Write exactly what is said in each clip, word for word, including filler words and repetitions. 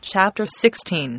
Chapter sixteen.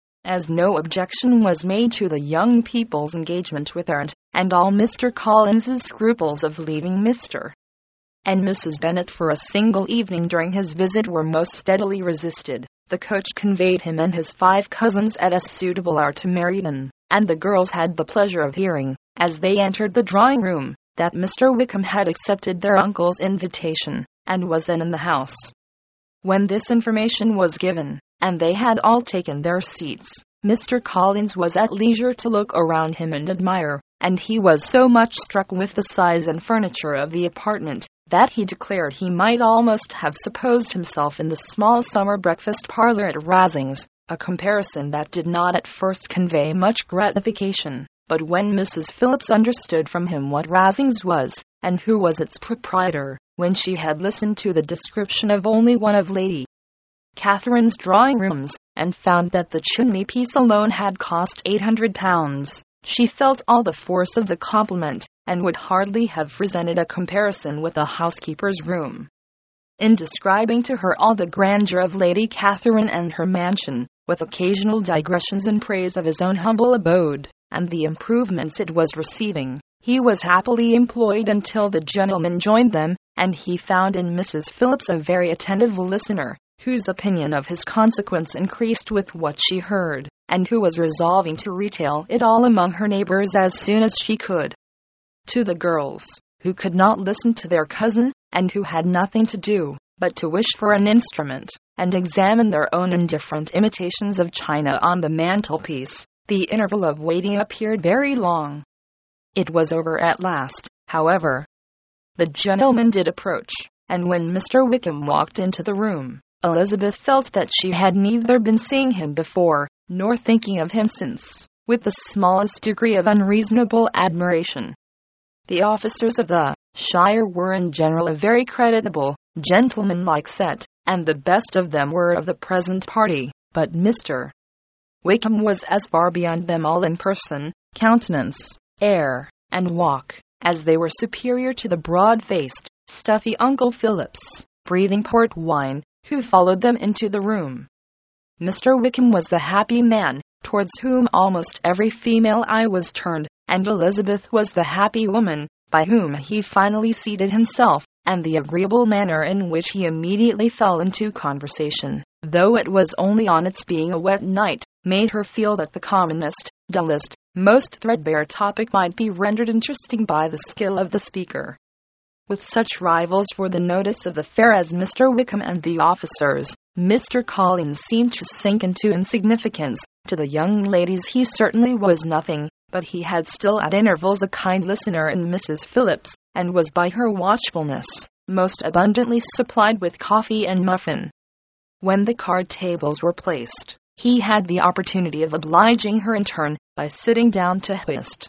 As no objection was made to the young people's engagement with her aunt, and all Mister Collins's scruples of leaving Mister and Missus Bennet for a single evening during his visit were most steadily resisted, the coach conveyed him and his five cousins at a suitable hour to Meryton, and the girls had the pleasure of hearing, as they entered the drawing-room, that Mister Wickham had accepted their uncle's invitation, and was then in the house. When this information was given, and they had all taken their seats, Mister Collins was at leisure to look around him and admire, and he was so much struck with the size and furniture of the apartment, that he declared he might almost have supposed himself in the small summer breakfast parlour at Rasings, a comparison that did not at first convey much gratification, but when Missus Phillips understood from him what Rasings was, and who was its proprietor, when she had listened to the description of only one of Lady Catherine's drawing-rooms, and found that the chimney-piece alone had cost eight hundred pounds, she felt all the force of the compliment, and would hardly have resented a comparison with a housekeeper's room. In describing to her all the grandeur of Lady Catherine and her mansion, with occasional digressions in praise of his own humble abode, and the improvements it was receiving, he was happily employed until the gentlemen joined them, and he found in Missus Phillips a very attentive listener, whose opinion of his consequence increased with what she heard, and who was resolving to retail it all among her neighbors as soon as she could. To the girls, who could not listen to their cousin, and who had nothing to do but to wish for an instrument, and examine their own indifferent imitations of china on the mantelpiece, the interval of waiting appeared very long. It was over at last, however. The gentlemen did approach, and when Mister Wickham walked into the room, Elizabeth felt that she had neither been seeing him before, nor thinking of him since, with the smallest degree of unreasonable admiration. The officers of the shire were in general a very creditable, gentlemanlike set, and the best of them were of the present party, but Mister Wickham was as far beyond them all in person, countenance, air, and walk, as they were superior to the broad-faced, stuffy Uncle Phillips, breathing port wine, who followed them into the room. Mister Wickham was the happy man, towards whom almost every female eye was turned, and Elizabeth was the happy woman, by whom he finally seated himself, and the agreeable manner in which he immediately fell into conversation, though it was only on its being a wet night, made her feel that the commonest, dullest, most threadbare topic might be rendered interesting by the skill of the speaker. With such rivals for the notice of the fair as Mister Wickham and the officers, Mister Collins seemed to sink into insignificance. To the young ladies he certainly was nothing, but he had still at intervals a kind listener in Missus Phillips, and was by her watchfulness most abundantly supplied with coffee and muffin. When the card tables were placed, he had the opportunity of obliging her in turn, by sitting down to whist.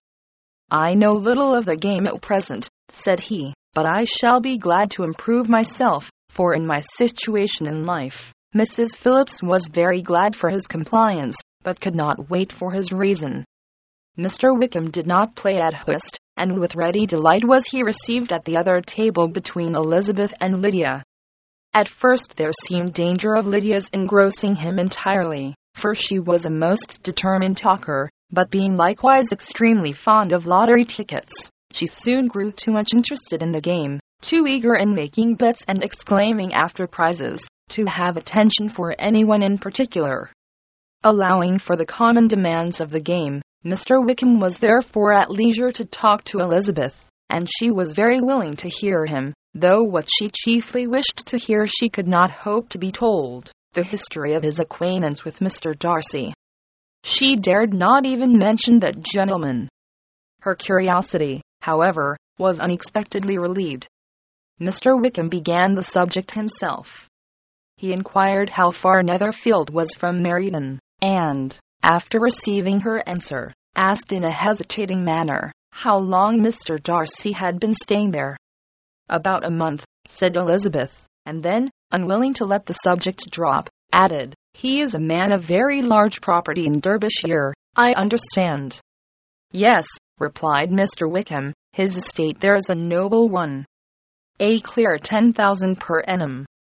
"I know little of the game at present," said he, "but I shall be glad to improve myself, for in my situation in life." Missus Phillips was very glad for his compliance, but could not wait for his reason. Mister Wickham did not play at whist, and with ready delight was he received at the other table between Elizabeth and Lydia. At first there seemed danger of Lydia's engrossing him entirely, for she was a most determined talker, but being likewise extremely fond of lottery tickets, she soon grew too much interested in the game, too eager in making bets and exclaiming after prizes, to have attention for anyone in particular. Allowing for the common demands of the game, Mister Wickham was therefore at leisure to talk to Elizabeth, and she was very willing to hear him, though what she chiefly wished to hear she could not hope to be told, the history of his acquaintance with Mister Darcy. She dared not even mention that gentleman. Her curiosity, however, was unexpectedly relieved. Mister Wickham began the subject himself. He inquired how far Netherfield was from Meryton, and, after receiving her answer, asked in a hesitating manner, how long Mister Darcy had been staying there. "About a month," said Elizabeth, and then, unwilling to let the subject drop, added, "He is a man of very large property in Derbyshire, I understand." "Yes," replied Mister Wickham, "his estate there is a noble one. A clear ten thousand per annum."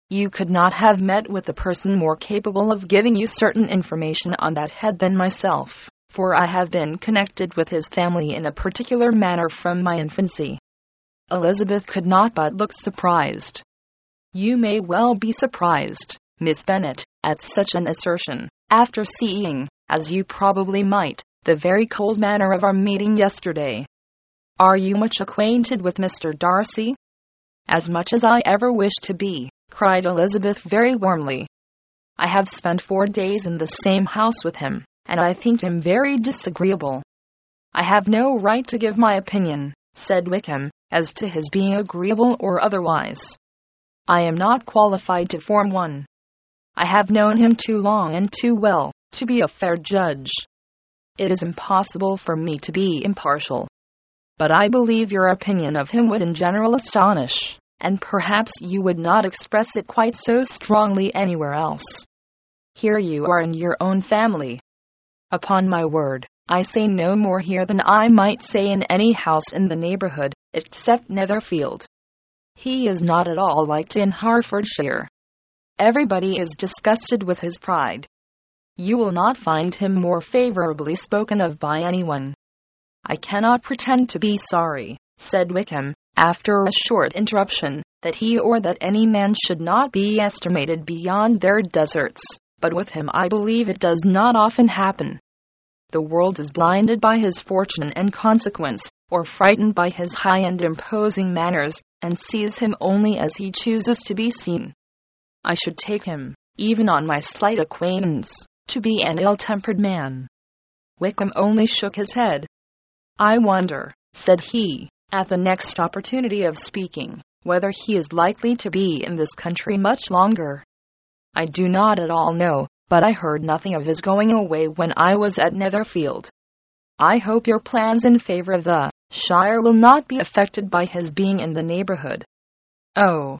You could not have met with a person more capable of giving you certain information on that head than myself, for I have been connected with his family in a particular manner from my infancy." Elizabeth could not but look surprised. "You may well be surprised, Miss Bennet, at such an assertion, after seeing, as you probably might, the very cold manner of our meeting yesterday. Are you much acquainted with Mister Darcy?" "As much as I ever wish to be," cried Elizabeth very warmly. "I have spent four days in the same house with him, and I think him very disagreeable." "I have no right to give my opinion," said Wickham, "as to his being agreeable or otherwise. I am not qualified to form one. I have known him too long and too well to be a fair judge. It is impossible for me to be impartial. But I believe your opinion of him would in general astonish, and perhaps you would not express it quite so strongly anywhere else. Here you are in your own family. Upon my word, I say no more here than I might say in any house in the neighborhood, except Netherfield. He is not at all liked in Hertfordshire. Everybody is disgusted with his pride. You will not find him more favorably spoken of by anyone." "I cannot pretend to be sorry," said Wickham, after a short interruption, "that he or that any man should not be estimated beyond their deserts, but with him I believe it does not often happen. The world is blinded by his fortune and consequence, or frightened by his high and imposing manners, and sees him only as he chooses to be seen. I should take him, even on my slight acquaintance, to be an ill-tempered man." Wickham only shook his head. "I wonder," said he, at the next opportunity of speaking, "whether he is likely to be in this country much longer. I do not at all know, but I heard nothing of his going away when I was at Netherfield. I hope your plans in favor of the shire will not be affected by his being in the neighborhood." "Oh,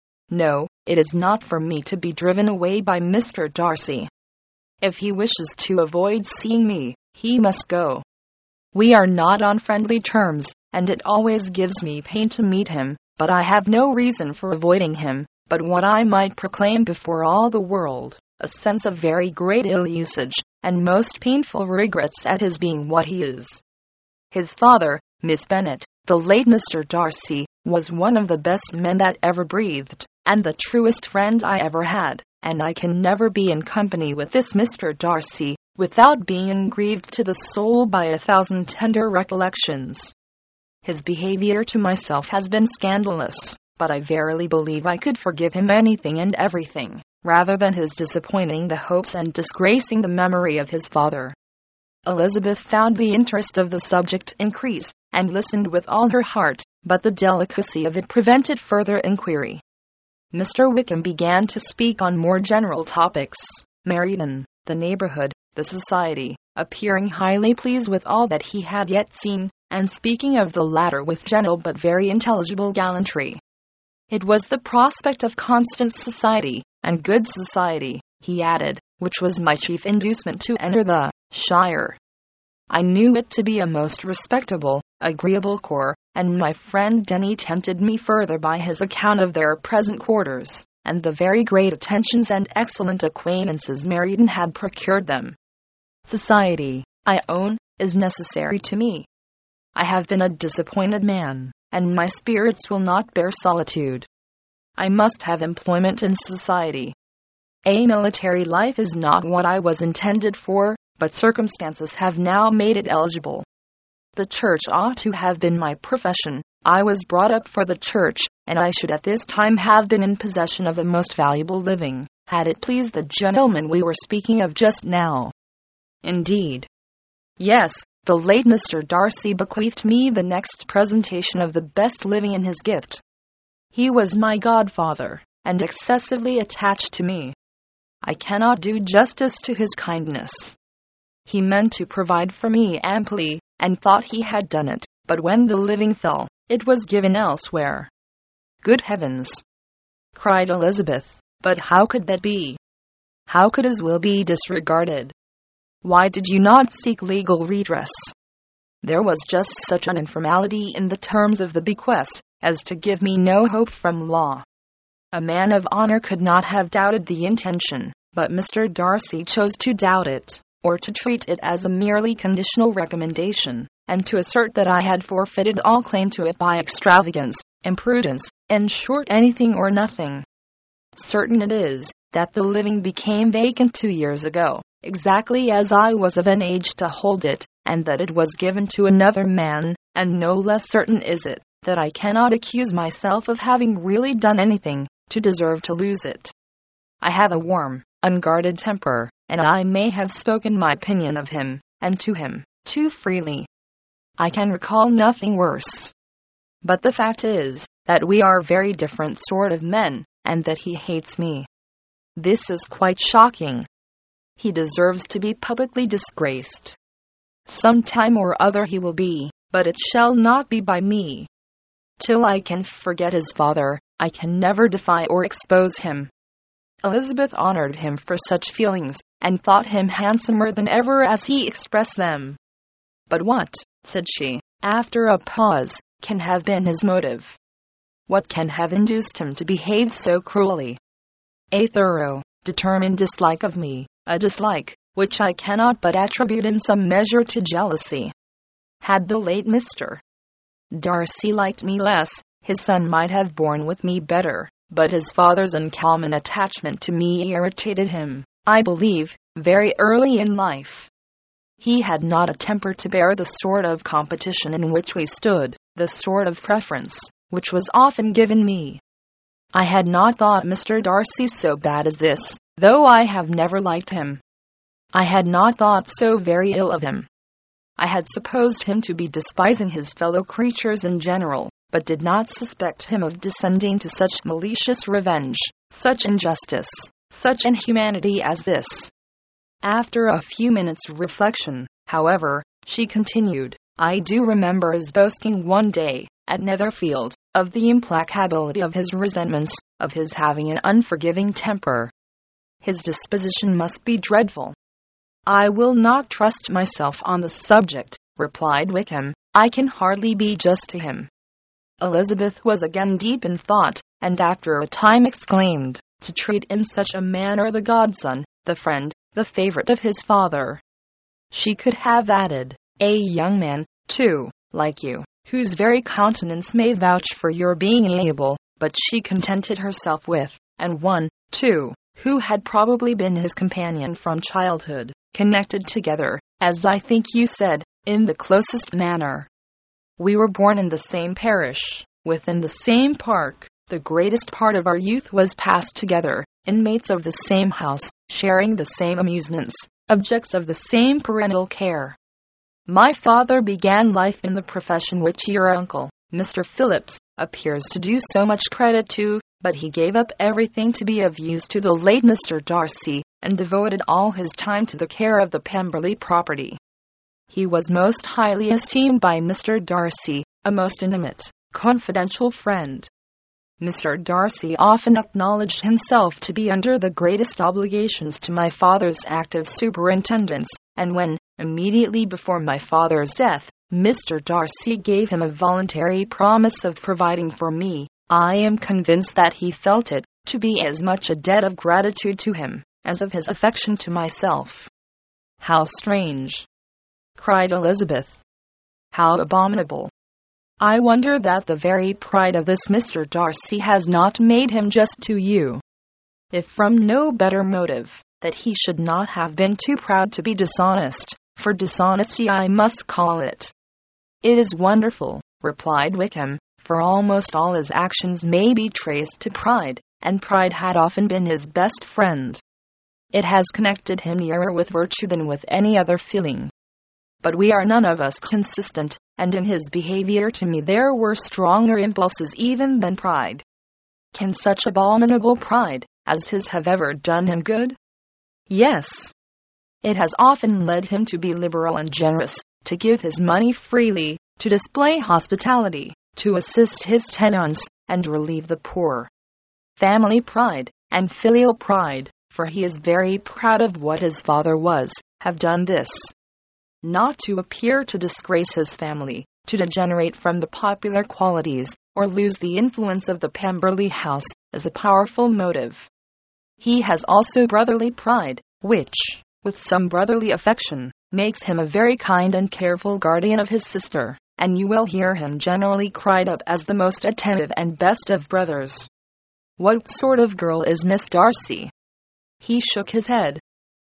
no, it is not for me to be driven away by Mister Darcy. If he wishes to avoid seeing me, he must go. We are not on friendly terms, and it always gives me pain to meet him, but I have no reason for avoiding him, but what I might proclaim before all the world, a sense of very great ill-usage, and most painful regrets at his being what he is. His father, Miss Bennet, the late Mister Darcy, was one of the best men that ever breathed, and the truest friend I ever had, and I can never be in company with this Mister Darcy, without being grieved to the soul by a thousand tender recollections. His behavior to myself has been scandalous, but I verily believe I could forgive him anything and everything, rather than his disappointing the hopes and disgracing the memory of his father." Elizabeth found the interest of the subject increase, and listened with all her heart, but the delicacy of it prevented further inquiry. Mister Wickham began to speak on more general topics, Meryton, the neighborhood, the society, appearing highly pleased with all that he had yet seen, and speaking of the latter with gentle but very intelligible gallantry. "It was the prospect of constant society, and good society," he added, "which was my chief inducement to enter the shire. I knew it to be a most respectable, agreeable corps, and my friend Denny tempted me further by his account of their present quarters, and the very great attentions and excellent acquaintances Meryton had procured them. Society, I own, is necessary to me. I have been a disappointed man, and my spirits will not bear solitude. I must have employment in society. A military life is not what I was intended for, but circumstances have now made it eligible. The church ought to have been my profession. I was brought up for the church, and I should at this time have been in possession of a most valuable living, had it pleased the gentleman we were speaking of just now. Indeed, yes, the late Mister Darcy bequeathed me the next presentation of the best living in his gift. He was my godfather, and excessively attached to me. I cannot do justice to his kindness. He meant to provide for me amply, and thought he had done it, but when the living fell, it was given elsewhere." "Good heavens!" cried Elizabeth, "but how could that be? How could his will be disregarded? Why did you not seek legal redress?" "There was just such an informality in the terms of the bequest as to give me no hope from law. A man of honor could not have doubted the intention, but Mister Darcy chose to doubt it, or to treat it as a merely conditional recommendation, and to assert that I had forfeited all claim to it by extravagance, imprudence, in short anything or nothing. Certain it is, that the living became vacant two years ago, exactly as I was of an age to hold it, and that it was given to another man, and no less certain is it, that I cannot accuse myself of having really done anything to deserve to lose it. I have a warm, unguarded temper, and I may have spoken my opinion of him, and to him, too freely. I can recall nothing worse. But the fact is, that we are very different sort of men, and that he hates me. This is quite shocking. He deserves to be publicly disgraced. Some time or other he will be, but it shall not be by me. Till I can forget his father, I can never defy or expose him. Elizabeth honored him for such feelings, and thought him handsomer than ever as he expressed them. But what, said she, after a pause, can have been his motive? What can have induced him to behave so cruelly? A thorough, determined dislike of me, a dislike which I cannot but attribute in some measure to jealousy. Had the late Mister Darcy liked me less, his son might have borne with me better, but his father's uncommon attachment to me irritated him, I believe, very early in life. He had not a temper to bear the sort of competition in which we stood, the sort of preference which was often given me. I had not thought Mister Darcy so bad as this, though I have never liked him. I had not thought so very ill of him. I had supposed him to be despising his fellow creatures in general, but did not suspect him of descending to such malicious revenge, such injustice, such inhumanity as this. After a few minutes' reflection, however, she continued, I do remember his boasting one day, at Netherfield, of the implacability of his resentments, of his having an unforgiving temper. His disposition must be dreadful. I will not trust myself on the subject, replied Wickham. I can hardly be just to him. Elizabeth was again deep in thought, and after a time exclaimed, to treat in such a manner the godson, the friend, the favourite of his father. She could have added, a young man, too, like you, whose very countenance may vouch for your being amiable, but she contented herself with, and one, too, who had probably been his companion from childhood, connected together, as I think you said, in the closest manner. We were born in the same parish, within the same park, the greatest part of our youth was passed together, inmates of the same house, sharing the same amusements, objects of the same parental care. My father began life in the profession which your uncle, Mister Phillips, appears to do so much credit to, but he gave up everything to be of use to the late Mister Darcy, and devoted all his time to the care of the Pemberley property. He was most highly esteemed by Mister Darcy, a most intimate, confidential friend. Mister Darcy often acknowledged himself to be under the greatest obligations to my father's active superintendence, and when, immediately before my father's death, Mister Darcy gave him a voluntary promise of providing for me, I am convinced that he felt it to be as much a debt of gratitude to him, as of his affection to myself. How strange! Cried Elizabeth. How abominable! I wonder that the very pride of this Mister Darcy has not made him just to you. If from no better motive, that he should not have been too proud to be dishonest, for dishonesty I must call it. It is wonderful, replied Wickham, for almost all his actions may be traced to pride, and pride had often been his best friend. It has connected him nearer with virtue than with any other feeling. But we are none of us consistent, and in his behavior to me there were stronger impulses even than pride. Can such abominable pride as his have ever done him good? Yes. It has often led him to be liberal and generous, to give his money freely, to display hospitality, to assist his tenants, and relieve the poor. Family pride, and filial pride, for he is very proud of what his father was, have done this. Not to appear to disgrace his family, to degenerate from the popular qualities, or lose the influence of the Pemberley house, is a powerful motive. He has also brotherly pride, which, with some brotherly affection, makes him a very kind and careful guardian of his sister, and you will hear him generally cried up as the most attentive and best of brothers. What sort of girl is Miss Darcy? He shook his head.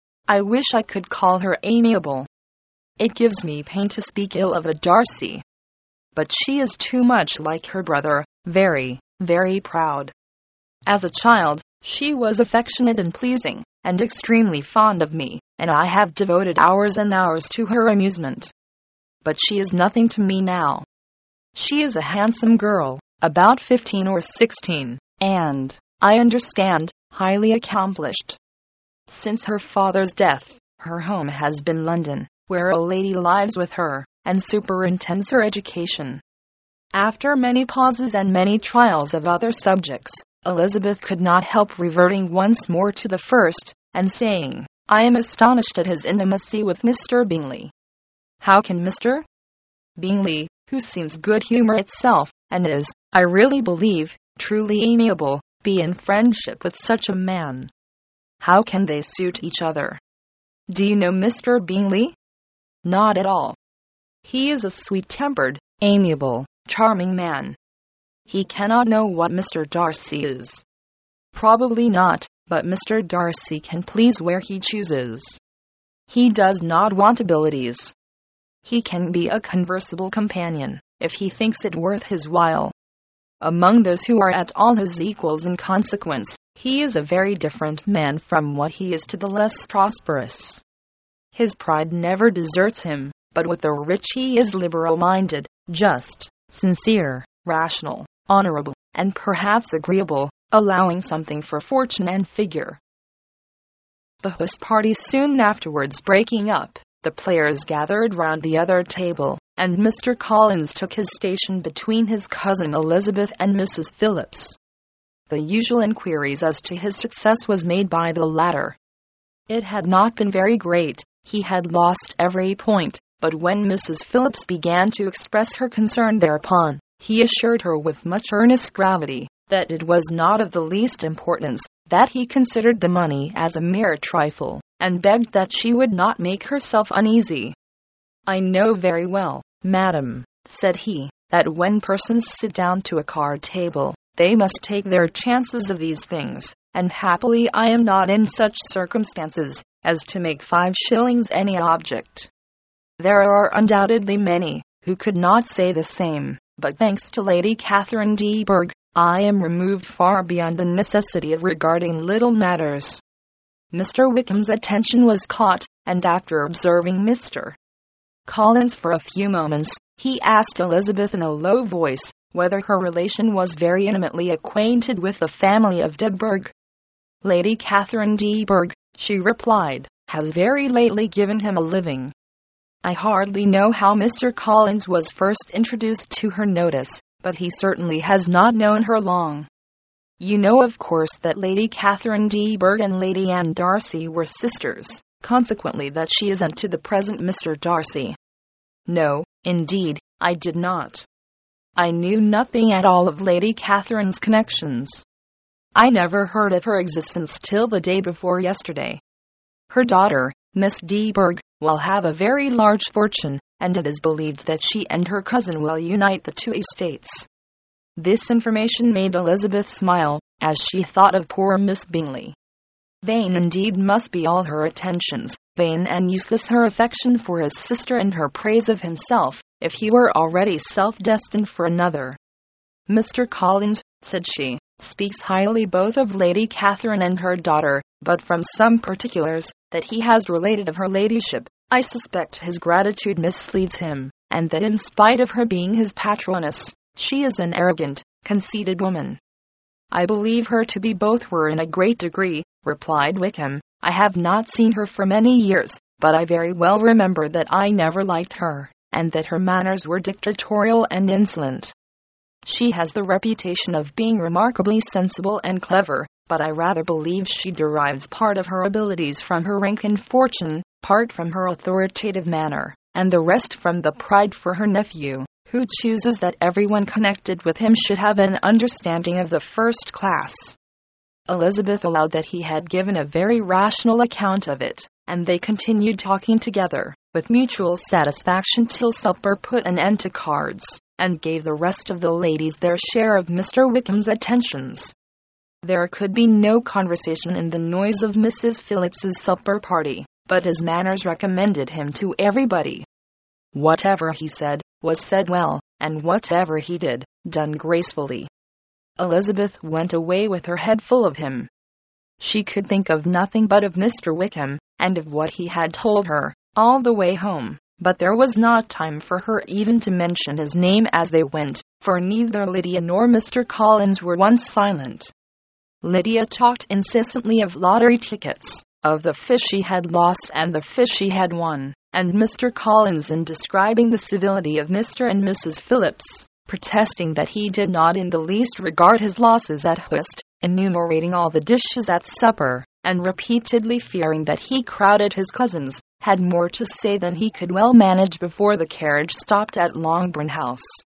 I wish I could call her amiable. It gives me pain to speak ill of a Darcy. But she is too much like her brother, very, very proud. As a child, she was affectionate and pleasing, and extremely fond of me, and I have devoted hours and hours to her amusement. But she is nothing to me now. She is a handsome girl, about fifteen or sixteen, and, I understand, highly accomplished. Since her father's death, her home has been London, where a lady lives with her, and superintends her education. After many pauses and many trials of other subjects, Elizabeth could not help reverting once more to the first, and saying, I am astonished at his intimacy with Mister Bingley. How can Mister Bingley, who seems good humor itself, and is, I really believe, truly amiable, be in friendship with such a man? How can they suit each other? Do you know Mister Bingley? Not at all. He is a sweet-tempered, amiable, charming man. He cannot know what Mister Darcy is. Probably not, but Mister Darcy can please where he chooses. He does not want abilities. He can be a conversable companion, if he thinks it worth his while. Among those who are at all his equals in consequence, he is a very different man from what he is to the less prosperous. His pride never deserts him, but with the rich he is liberal-minded, just, sincere, rational, honorable, and perhaps agreeable, allowing something for fortune and figure. The whist party soon afterwards breaking up, the players gathered round the other table, and Mister Collins took his station between his cousin Elizabeth and Missus Phillips. The usual inquiries as to his success was made by the latter. It had not been very great, he had lost every point, but when Missus Phillips began to express her concern thereupon, he assured her with much earnest gravity that it was not of the least importance, that he considered the money as a mere trifle, and begged that she would not make herself uneasy. I know very well, madam, said he, that when persons sit down to a card table, they must take their chances of these things, and happily I am not in such circumstances as to make five shillings any object. There are undoubtedly many who could not say the same, but thanks to Lady Catherine de Bourgh, I am removed far beyond the necessity of regarding little matters. Mister Wickham's attention was caught, and after observing Mister Collins for a few moments, he asked Elizabeth in a low voice whether her relation was very intimately acquainted with the family of de Bourgh. Lady Catherine de Bourgh, she replied, has very lately given him a living. I hardly know how Mister Collins was first introduced to her notice, but he certainly has not known her long. You know of course that Lady Catherine de Bourgh and Lady Anne Darcy were sisters, consequently that she isn't to the present Mister Darcy. No, indeed, I did not. I knew nothing at all of Lady Catherine's connections. I never heard of her existence till the day before yesterday. Her daughter, Miss de Bourgh, will have a very large fortune, and it is believed that she and her cousin will unite the two estates. This information made Elizabeth smile, as she thought of poor Miss Bingley. Vain indeed must be all her attentions, vain and useless her affection for his sister and her praise of himself, if he were already self-destined for another. Mister Collins, said she, speaks highly both of Lady Catherine and her daughter, but from some particulars that he has related of her ladyship, I suspect his gratitude misleads him, and that in spite of her being his patroness, she is an arrogant, conceited woman. I believe her to be both were in a great degree, replied Wickham. I have not seen her for many years, but I very well remember that I never liked her, and that her manners were dictatorial and insolent. She has the reputation of being remarkably sensible and clever, but I rather believe she derives part of her abilities from her rank and fortune, part from her authoritative manner, and the rest from the pride for her nephew, who chooses that everyone connected with him should have an understanding of the first class. Elizabeth allowed that he had given a very rational account of it, and they continued talking together, with mutual satisfaction till supper put an end to cards, and gave the rest of the ladies their share of Mister Wickham's attentions. There could be no conversation in the noise of Missus Phillips's supper party, but his manners recommended him to everybody. Whatever he said, was said well, and whatever he did, done gracefully. Elizabeth went away with her head full of him. She could think of nothing but of Mister Wickham, and of what he had told her, all the way home, but there was not time for her even to mention his name as they went, for neither Lydia nor Mister Collins were once silent. Lydia talked incessantly of lottery tickets, of the fish she had lost and the fish she had won, and Mister Collins, in describing the civility of Mister and Missus Phillips, protesting that he did not in the least regard his losses at whist, enumerating all the dishes at supper, and repeatedly fearing that he crowded his cousins, had more to say than he could well manage before the carriage stopped at Longbourn House.